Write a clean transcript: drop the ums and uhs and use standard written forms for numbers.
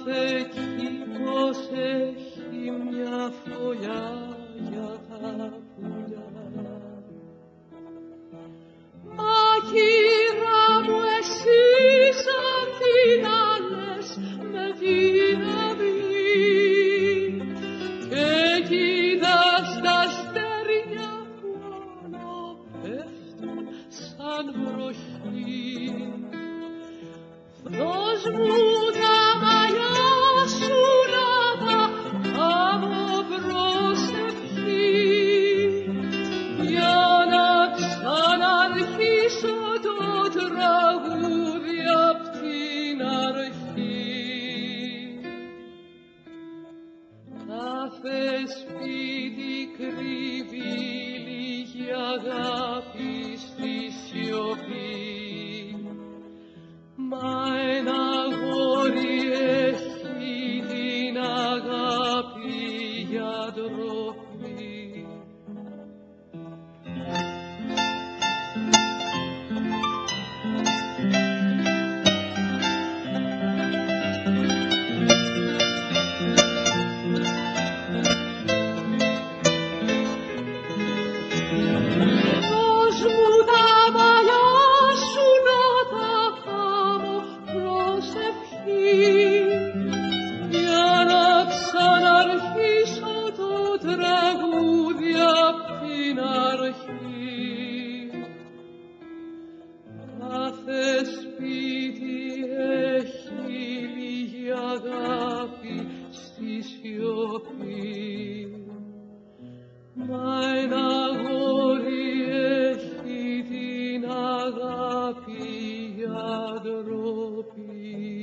κάθε κήπος έχει μια φωλιά για τα πουλιά. Ακύρα μου εσύ σαν την άλλες με δύναμη και κοίτας τα αστέρια που αναπέφτουν σαν βροχή. Δώσ' μου τα μαλλιά σου να τα κάνω προσευχή για να ξαναρχίσω το τραγούδι απ' την αρχή. Κάθε σπίτι κρύβει λίγη αγάπη στη σιωπή, μα ένα αγόρι έχει την αγάπη για ντροπή. Δώσ' μου τα μαλλιά σου να τα κάνω προσευχή για να ξαναρχίσω το τραγούδι απ' την αρχή. Κάθε σπίτι έχει λίγη αγάπη στη σιωπή, μα ένα αγόρι έχει την αγάπη για ντροπή.